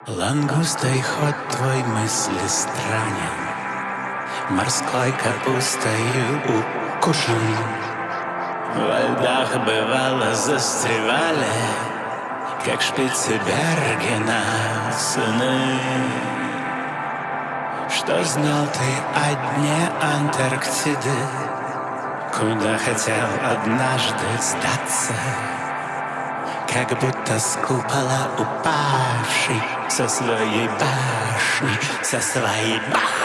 Лангустой ход твой мысли странен, морской капустою укушен. Во льдах бывало застревали, как Шпицбергена сыны. Что знал ты о дне Антарктиды, куда хотел однажды сдаться? Как будто с купола упавший со своей башни, со своей башни.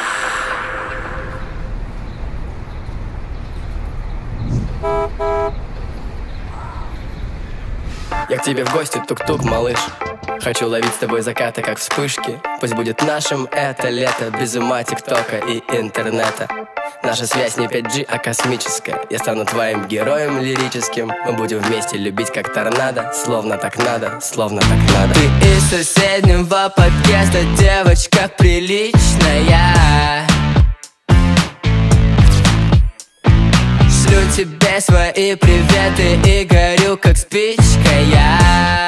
Я к тебе в гости, тук-тук, малыш. Хочу ловить с тобой закаты, как вспышки. Пусть будет нашим это лето, без ума тиктока и интернета. Наша связь не 5G, а космическая. Я стану твоим героем лирическим. Мы будем вместе любить как торнадо. Словно так надо, словно так надо. Ты из соседнего подъезда, девочка приличная. Шлю тебе свои приветы и горю как спичка я.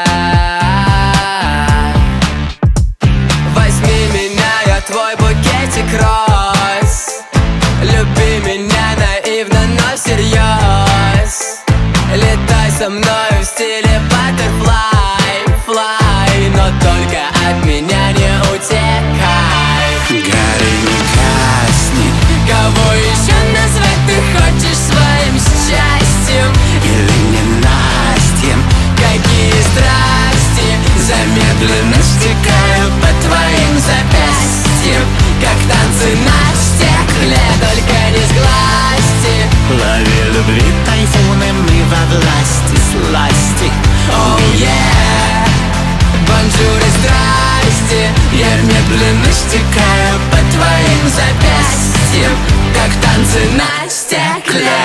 Возьми меня, я твой букетик роз. Люби меня наивно, но всерьез. Летай со мной в стиле butterfly, fly. Но только от меня не утекай. Гори, не гасни. Кого еще назвать ты хочешь своим счастьем? Или ненастьем? Какие страсти замедленно стекают по твоим запястьям, как танцы на стекле, только не сглазьте. Лови любви тайфуны, мы во власти сласти. Oh yeah, бонжур и здрасте. Я медленно стекаю по твоим запястьям, как танцы на стекле.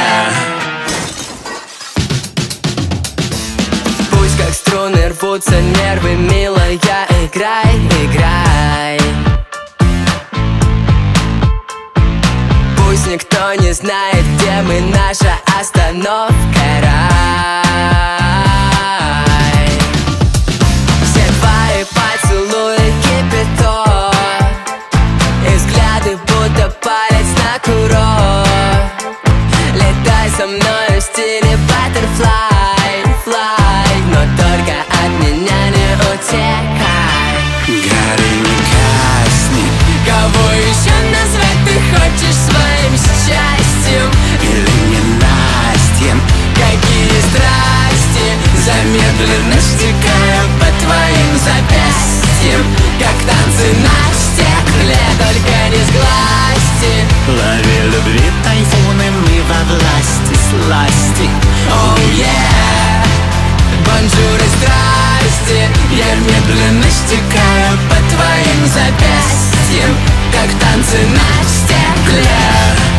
Пусть как струны рвутся нервы, милая, играй, играй. Пусть никто не знает, где мы, наша остановка, рай. Все твои поцелуи кипяток, и взгляды будто палец на курок. Летай со мной в стиле butterfly, fly. Но только от меня не утекай. Гори, не гасни. Кого еще назвать ты хочешь своим счастьем? Или ненастьем? Какие страсти замедленно стекают по твоим запястьям, как танцы на стекле, только не сглазьте. Лови любви тайфуны, мы во власти сласти. Oh yeah, бонжур и здрасте. Я медленно стекаю по твоим запястьям, как танцы на стекле.